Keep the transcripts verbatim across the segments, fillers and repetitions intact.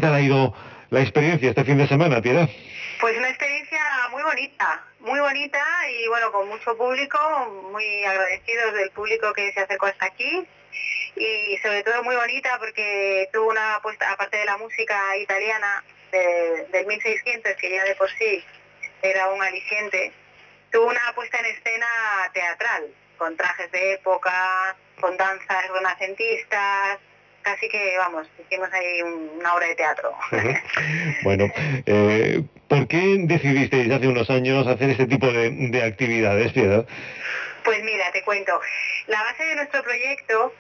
tal ha ido la experiencia este fin de semana, Piedad? Pues una experiencia muy bonita, muy bonita y bueno, con mucho público, muy agradecidos del público que se acercó hasta aquí y sobre todo muy bonita porque tuvo una apuesta, aparte de la música italiana de, del mil seiscientos, que ya de por sí era un aliciente, tuvo una puesta en escena teatral, con trajes de época, con danzas renacentistas, casi que, vamos, hicimos ahí una obra de teatro. Uh-huh. Bueno, eh, ¿por qué decidisteis hace unos años hacer este tipo de, de actividades, Piedad? Pues mira, te cuento, la base de nuestro proyecto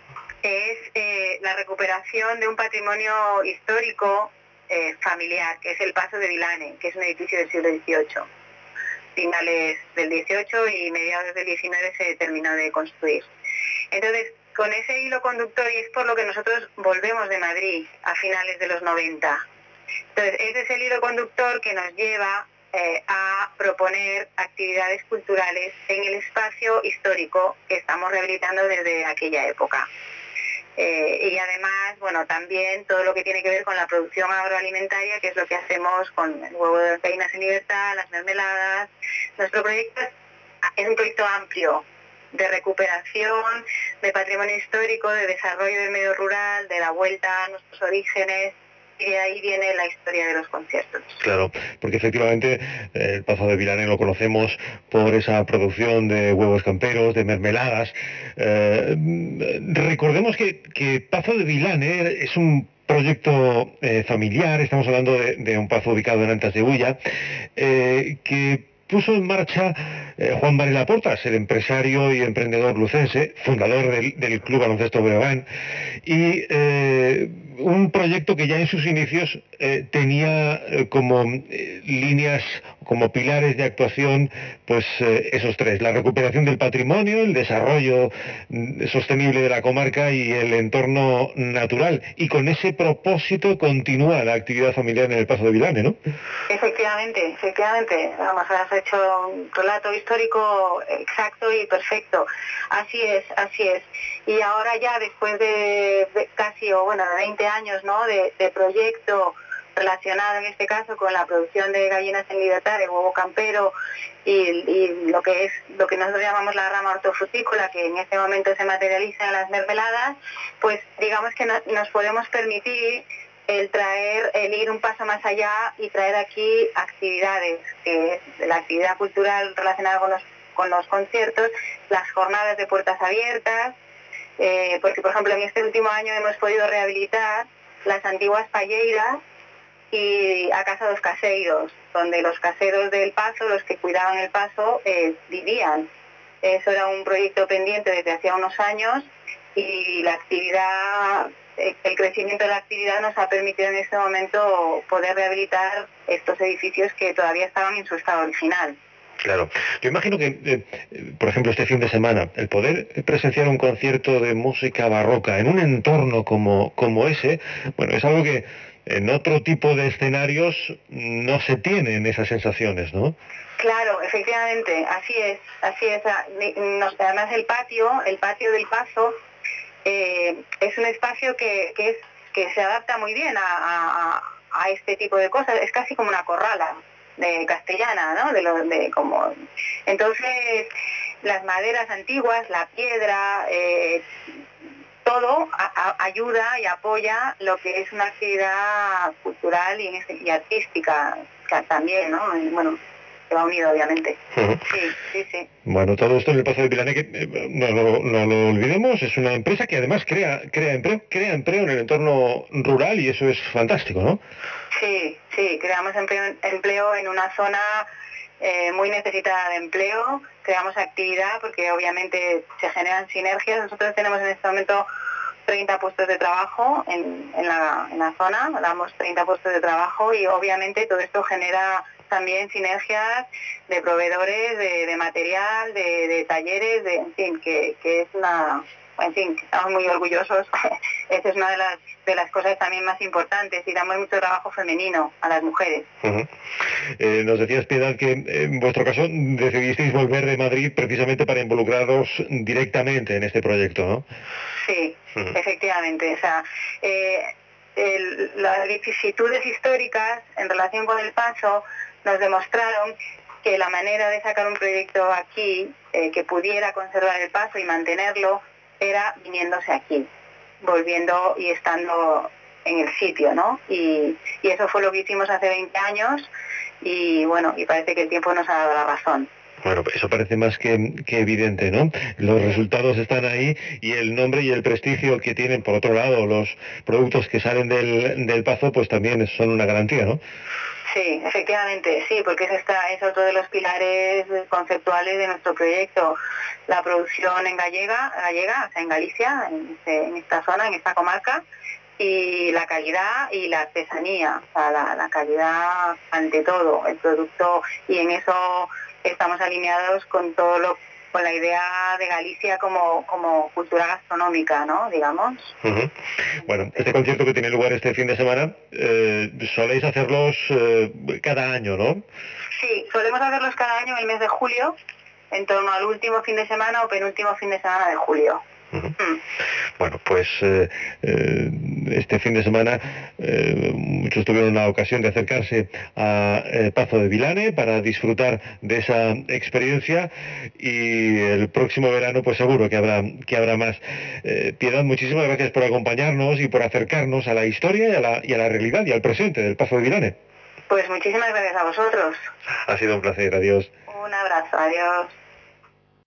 es eh, la recuperación de un patrimonio histórico eh, familiar, que es el Pazo de Vilane, que es un edificio del siglo dieciocho. Finales del dieciocho y mediados del diecinueve se terminó de construir. Entonces, con ese hilo conductor, y es por lo que nosotros volvemos de Madrid a finales de los noventa. Entonces, ese es el hilo conductor que nos lleva eh, a proponer actividades culturales en el espacio histórico que estamos rehabilitando desde aquella época. Eh, y además, bueno, también todo lo que tiene que ver con la producción agroalimentaria, que es lo que hacemos con el huevo de gallinas en libertad, las mermeladas. Nuestro proyecto es, es un proyecto amplio de recuperación, de patrimonio histórico, de desarrollo del medio rural, de la vuelta a nuestros orígenes, y de ahí viene la historia de los conciertos. Claro, porque efectivamente eh, el Pazo de Vilane lo conocemos por esa producción de huevos camperos, de mermeladas. Eh, recordemos que, que Pazo de Vilane es un proyecto eh, familiar, estamos hablando de, de un pazo ubicado en Antas de Ulla, eh, que puso en marcha eh, Juan Varela Portas, el empresario y emprendedor lucense, fundador del, del Club Baloncesto Breogán, y eh, un proyecto que ya en sus inicios eh, tenía eh, como eh, líneas, como pilares de actuación, pues eh, esos tres: la recuperación del patrimonio, el desarrollo mm, sostenible de la comarca y el entorno natural. Y con ese propósito continúa la actividad familiar en el Pazo de Vilane, ¿no? Efectivamente, efectivamente. Vamos, has hecho un relato histórico exacto y perfecto. Así es, así es. Y ahora ya después de, de casi, o bueno, de veinte años, ¿no?, de, de proyecto relacionado en este caso con la producción de gallinas en libertad, de huevo campero y, y lo que es lo que nosotros llamamos la rama hortofrutícola, que en este momento se materializa en las mermeladas, pues digamos que no, nos podemos permitir el traer, el ir un paso más allá y traer aquí actividades, que es la actividad cultural relacionada con los, con los conciertos, las jornadas de puertas abiertas, eh, porque por ejemplo en este último año hemos podido rehabilitar las antiguas palleiras y a casa dos caseiros, donde los caseros del Pazo, los que cuidaban el Pazo, eh, vivían. Eso era un proyecto pendiente desde hacía unos años y la actividad, el crecimiento de la actividad nos ha permitido en este momento poder rehabilitar estos edificios que todavía estaban en su estado original. Claro. Yo imagino que, eh, por ejemplo, este fin de semana, el poder presenciar un concierto de música barroca en un entorno como, como ese, bueno, es algo que en otro tipo de escenarios no se tienen esas sensaciones, ¿no? Claro, efectivamente, así es, así es. Además el patio, el patio del Pazo, eh, es un espacio que, que, es, que se adapta muy bien a, a, a este tipo de cosas, es casi como una corrala de castellana, ¿no? De lo, de como... Entonces, las maderas antiguas, la piedra, eh, todo a, a, ayuda y apoya lo que es una actividad cultural y, y artística también, ¿no? Y, bueno, se va unido, obviamente. Uh-huh. Sí, sí, sí. Bueno, todo esto en el Pazo de Vilane, que eh, no, no, no lo olvidemos, es una empresa que además crea, crea empleo, crea empleo en el entorno rural, y eso es fantástico, ¿no? Sí, sí, creamos empleo, empleo en una zona eh, muy necesitada de empleo, creamos actividad porque obviamente se generan sinergias. Nosotros tenemos en este momento treinta puestos de trabajo en, en, la, en la zona, damos treinta puestos de trabajo y obviamente todo esto genera también sinergias de proveedores, de, de material, de, de talleres, de, en fin, que, que es una... En fin, estamos muy orgullosos. Esa es una de las, de las cosas también más importantes y damos mucho trabajo femenino a las mujeres. Uh-huh. Eh, nos decías, Piedad, que en vuestro caso decidisteis volver de Madrid precisamente para involucraros directamente en este proyecto, ¿no? Sí, uh-huh. Efectivamente. O sea, eh, el, las vicisitudes históricas en relación con el paso nos demostraron que la manera de sacar un proyecto aquí eh, que pudiera conservar el paso y mantenerlo era viniéndose aquí, volviendo y estando en el sitio, ¿no? Y, y eso fue lo que hicimos hace veinte años y bueno, y parece que el tiempo nos ha dado la razón. Bueno, eso parece más que, que evidente, ¿no? Los resultados están ahí y el nombre y el prestigio que tienen, por otro lado, los productos que salen del, del Pazo, pues también son una garantía, ¿no? Sí, efectivamente, sí, porque es, esta, es otro de los pilares conceptuales de nuestro proyecto, la producción en gallega, gallega, o sea, en Galicia, en, este, en esta zona, en esta comarca, y la calidad y la artesanía, o sea, la, la calidad ante todo, el producto, y en eso estamos alineados con todo lo con la idea de Galicia como, como cultura gastronómica, ¿no? Digamos. Uh-huh. Bueno, este concierto que tiene lugar este fin de semana, eh, soléis hacerlos eh, cada año, ¿no? Sí, solemos hacerlos cada año en el mes de julio, en torno al último fin de semana o penúltimo fin de semana de julio. Uh-huh. Mm. Bueno, pues eh, eh, este fin de semana eh, muchos tuvieron la ocasión de acercarse a eh, Pazo de Vilane para disfrutar de esa experiencia y el próximo verano pues seguro que habrá, que habrá más. Eh, Piedad, muchísimas gracias por acompañarnos y por acercarnos a la historia y a la, y a la realidad y al presente del Pazo de Vilane. Pues muchísimas gracias a vosotros. Ha sido un placer, adiós. Un abrazo, adiós.